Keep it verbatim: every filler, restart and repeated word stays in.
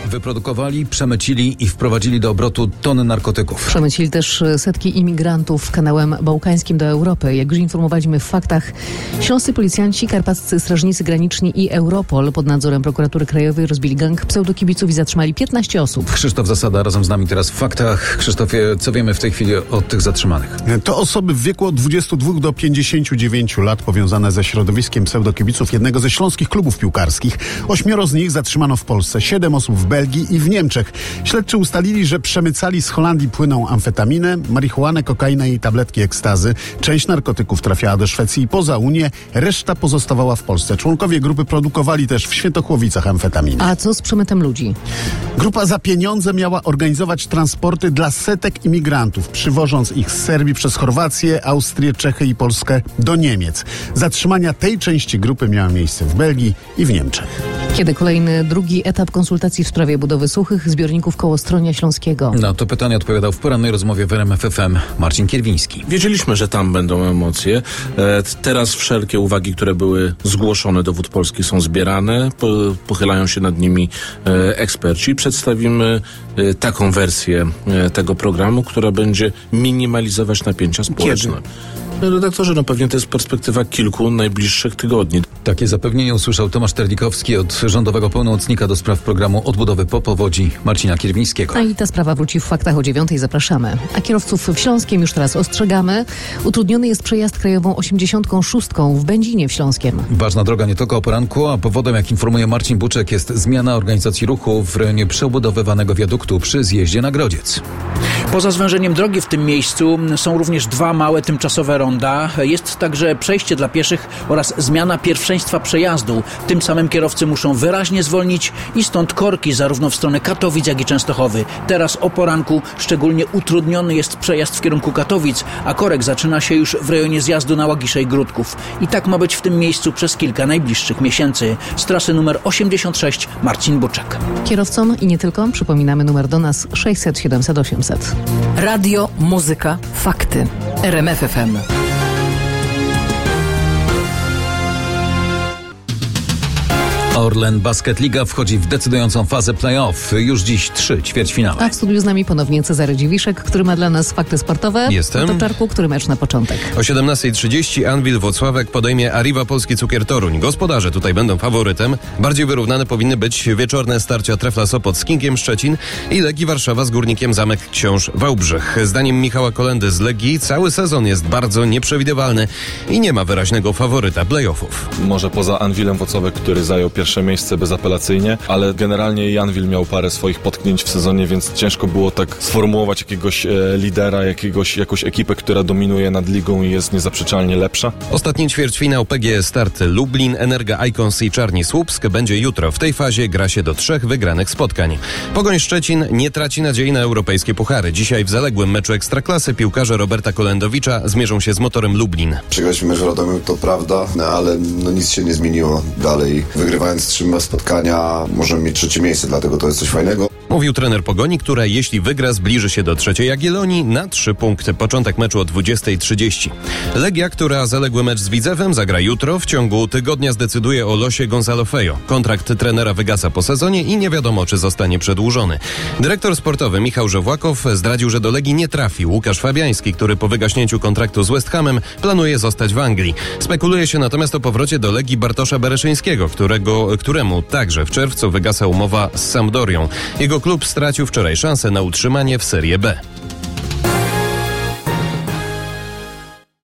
Wyprodukowali, przemycili i wprowadzili do obrotu tony narkotyków. Przemycili też setki imigrantów kanałem bałkańskim do Europy. Jak już informowaliśmy w faktach, śląscy policjanci, karpaccy strażnicy graniczni i Europol pod nadzorem Prokuratury Krajowej rozbili gang pseudokibiców i zatrzymali piętnaście osób. Krzysztof Zasada razem z nami teraz w faktach. Krzysztofie, co wiemy w tej chwili o tych zatrzymanych? To osoby w wieku od dwudziestu dwóch do pięćdziesięciu dziewięciu lat powiązane ze środowiskiem pseudokibiców jednego ze śląskich klubów piłkarskich. Ośmioro z nich zatrzymano w Polsce, siedem osób w Belgii i w Niemczech. Śledczy ustalili, że przemycali z Holandii płynną amfetaminę, marihuanę, kokainę i tabletki ekstazy. Część narkotyków trafiała do Szwecji i poza Unię, reszta pozostawała w Polsce. Członkowie grupy produkowali też w Świętochłowicach amfetaminę. A co z przemytem ludzi? Grupa za pieniądze miała organizować transporty dla setek imigrantów, przywożąc ich z Serbii przez Chorwację, Austrię, Czechy i Polskę do Niemiec. Zatrzymania tej części grupy miały miejsce w Belgii i w Niemczech. Kiedy kolejny, drugi etap konsultacji w sprawie budowy suchych zbiorników koło Stronia Śląskiego? Na to pytanie odpowiadał w porannej rozmowie w R M F F M Marcin Kierwiński. Wiedzieliśmy, że tam będą emocje. E, teraz wszelkie uwagi, które były zgłoszone do Wód Polskich, są zbierane. Po, pochylają się nad nimi e, eksperci. Przedstawimy e, taką wersję e, tego programu, która będzie minimalizować napięcia społeczne. Kiedy? Redaktorze, no pewnie to jest perspektywa kilku najbliższych tygodni. Takie zapewnienie usłyszał Tomasz Terlikowski od rządowego pełnomocnika do spraw programu odbudowy po powodzi Marcina Kierwińskiego. A i ta sprawa wróci w faktach o dziewiątej. Zapraszamy. A kierowców w Śląskiem już teraz ostrzegamy. Utrudniony jest przejazd krajową osiemdziesiątką szóstką w Będzinie w Śląskiem. Ważna droga nie tylko o poranku, a powodem, jak informuje Marcin Buczek, jest zmiana organizacji ruchu w rejonie przebudowywanego wiaduktu przy zjeździe na Grodziec. Poza zwężeniem drogi w tym miejscu są również dwa małe tymczasowe ronda. Jest także przejście dla pieszych oraz zmiana pierwszeństwa przejazdu. Tym samym kierowcy muszą wyraźnie zwolnić i stąd korki zarówno w stronę Katowic, jak i Częstochowy. Teraz o poranku szczególnie utrudniony jest przejazd w kierunku Katowic, a korek zaczyna się już w rejonie zjazdu na Łagisze i Gródków. I tak ma być w tym miejscu przez kilka najbliższych miesięcy. Z trasy numer osiemdziesiąt sześć Marcin Buczek. Kierowcom i nie tylko przypominamy numer do nas sześćset siedemset osiemset. Radio, muzyka, fakty. R M F F M. Orlen Basket Liga wchodzi w decydującą fazę play-off. Już dziś trzy ćwierćfinały. A w studiu z nami ponownie Cezary Dziwiszek, który ma dla nas fakty sportowe. Jestem. To Czarku, który mecz na początek? O siedemnasta trzydzieści Anwil Włocławek podejmie Arriva Polski Cukier Toruń. Gospodarze tutaj będą faworytem. Bardziej wyrównane powinny być wieczorne starcia Trefla Sopot z Kingiem Szczecin i Legii Warszawa z Górnikiem Zamek Książ Wałbrzych. Zdaniem Michała Kolendy z Legii cały sezon jest bardzo nieprzewidywalny i nie ma wyraźnego faworyta play-offów. Może poza Anwilem Włocławek, który zajął pierwsze miejsce bezapelacyjnie, ale generalnie Janwil miał parę swoich potknięć w sezonie, więc ciężko było tak sformułować jakiegoś e, lidera, jakiegoś, jakąś ekipę, która dominuje nad ligą i jest niezaprzeczalnie lepsza. Ostatni ćwierćfinał P G E Start Lublin, Energa Icons i Czarni Słupsk będzie jutro. W tej fazie gra się do trzech wygranych spotkań. Pogoń Szczecin nie traci nadziei na europejskie puchary. Dzisiaj w zaległym meczu Ekstraklasy piłkarze Roberta Kolendowicza zmierzą się z Motorem Lublin. Przegraliśmy mecz w Radomiu, to prawda, no, ale no, nic się nie zmieniło. Dalej wygrywając trzy spotkania możemy mieć trzecie miejsce, dlatego to jest coś fajnego. Mówił trener Pogoni, która jeśli wygra zbliży się do trzeciej Jagiellonii na trzy punkty. Początek meczu o dwudziesta trzydzieści. Legia, która zaległy mecz z Widzewem, zagra jutro. W ciągu tygodnia zdecyduje o losie Gonzalo Fejo. Kontrakt trenera wygasa po sezonie i nie wiadomo, czy zostanie przedłużony. Dyrektor sportowy Michał Żewłakow zdradził, że do Legii nie trafi Łukasz Fabiański, który po wygaśnięciu kontraktu z West Hamem planuje zostać w Anglii. Spekuluje się natomiast o powrocie do Legii Bartosza Bereszyńskiego, którego, któremu także w czerwcu wygasa umowa z Sampdorią. Jego klub stracił wczoraj szansę na utrzymanie w Serie B.